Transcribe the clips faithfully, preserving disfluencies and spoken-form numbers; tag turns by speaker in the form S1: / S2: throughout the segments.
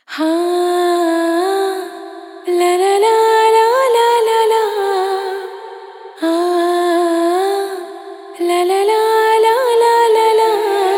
S1: La la la la la la la. La la la la la la la.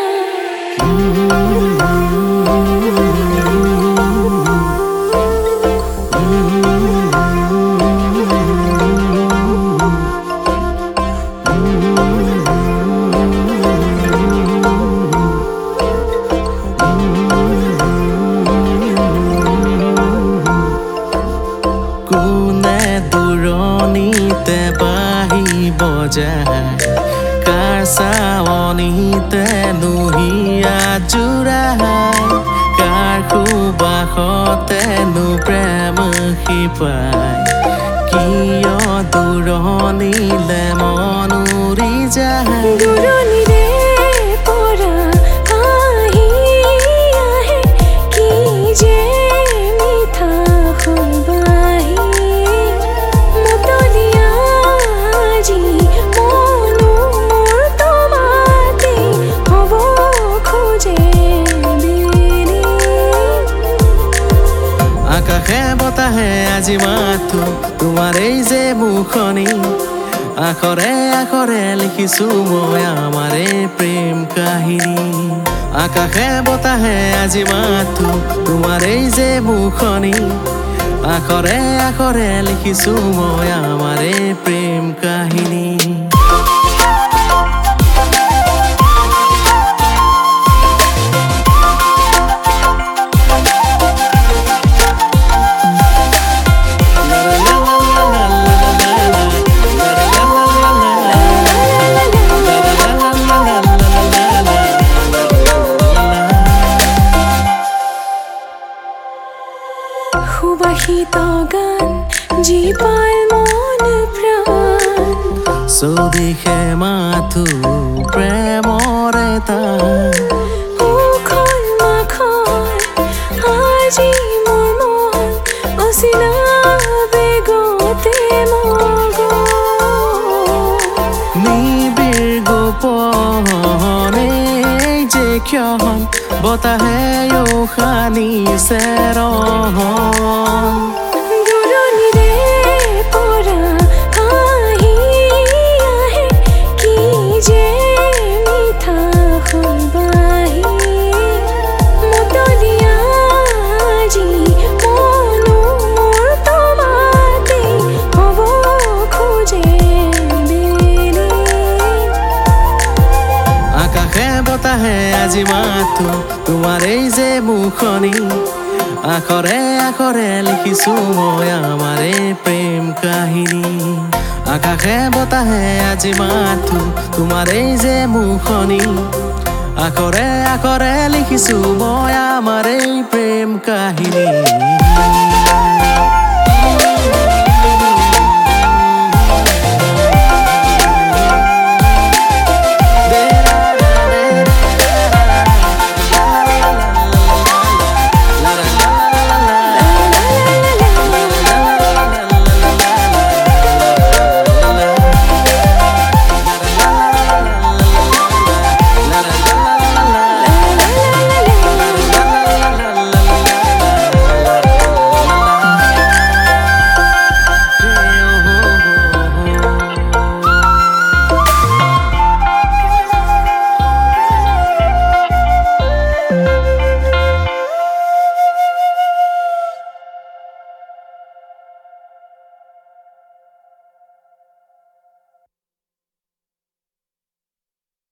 S2: Duroniতে বাহিব যায় কাৰ চাৱনিতে নুহিয়া জোৰাই কাৰ সুবাসতেনো প্ৰেম শিপায় কিয় দূৰণিলে মন উৰি যায়
S1: দূৰণিৰে পৰা আহি আহে কি যে মিঠা সুবাহি মতলীয়া আজি মনো মোৰ তোমাতে হ'ব খোজে বিলি
S2: আকাশে বতাহে আজি মাথো তোমাৰ এই যে মুখনি আখৰে আখৰে লিখিছো মই আমাৰ এই প্ৰেম কাহিনী আকাশে বতাহে আজি মাথো তোমাৰ এই যে মুখনি আখৰে আখৰে লিখিছো মই আমাৰ এই প্ৰেম কাহিনী
S1: সুবাসিত গান জীপাল মন প্ৰাণ
S2: চৌদিশে মাথো প্ৰেমৰে তান
S1: উখল মাখল আজি মোৰ মন অচিনা বেগতে মগন
S2: নিবিড় গোপনে যে ক্ষণ বতাহে উশানিছে ৰহন
S1: দূৰণিৰে পৰা আহি আহে কি যে মিঠা সুবাহি মতলীয়া আজি মনো মোৰ তোমাতে হ'ব খোজে বিলি
S2: আকাশে বতাহে আজি মাথো তোমাৰ এই যে মুখনি আখৰে আখৰে লিখিছো মই আমাৰ এই প্ৰেম কাহিনী আকাশে বতাহে আজি মাথো তোমাৰ এই যে মুখনি আখৰে আখৰে লিখিছো মই আমাৰ এই প্ৰেম কাহিনী